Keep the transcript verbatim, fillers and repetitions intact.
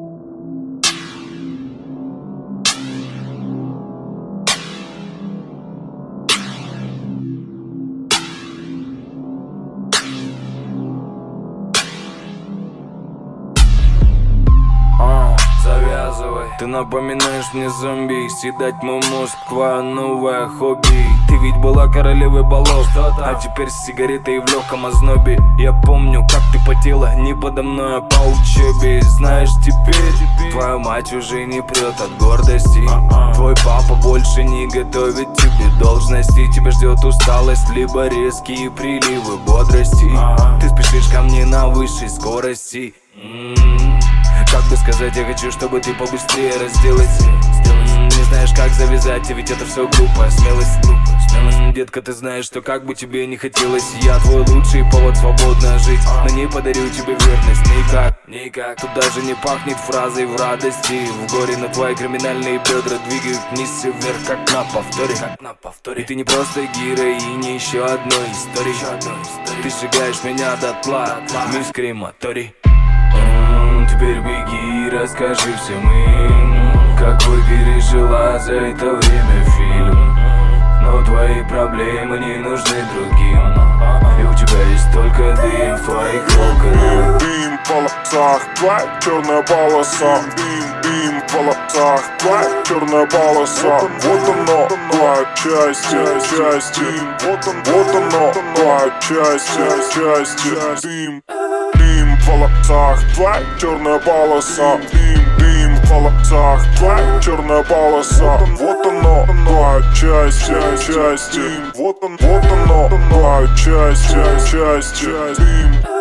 Ты напоминаешь мне зомби, съедать мой мозг, твое новое хобби. Ты ведь была королевой балов, а теперь с сигаретой в легком ознобе. Я помню, как ты потела не подо мной, а по учебе. Знаешь, теперь твоя мать уже не прет от гордости. Твой папа больше не готовит тебе должности. Тебя ждет усталость, либо резкие приливы бодрости. Ты спешишь ко мне на высшей скорости. Как бы сказать, я хочу, чтобы ты побыстрее разделась. Не знаешь, как завязать, ведь это все глупо. Смелость, глупость. Детка, ты знаешь, что как бы тебе не хотелось, я твой лучший повод свободно жить, но не подарю тебе верность никак, никак. Тут даже не пахнет фразой в радости. В горе на твои криминальные бедра двигают вниз и вверх, как на повторе, как на повторе. И ты не просто героиня еще одной истории. Ты сжигаешь меня дотла, мисс Крематорий. Теперь беги и расскажи всем им, какой пережила за это время фильм. Но твои проблемы не нужны другим, и у тебя есть только дым в твоих окнах. Дым в волосах, твоя черная полоса. Дым, дым в волосах, твоя черная полоса. Вот оно, твоя счастье, счастье. Вот он, вот оно, твоя счастье, счастье. Дым, дым в волосах, твоя черная полоса. Дым, дым в волосах, твоя черная полоса. Вот оно, твоя счастье, счастье. Вот он, вот оно, твоя счастье, счастье. Дым.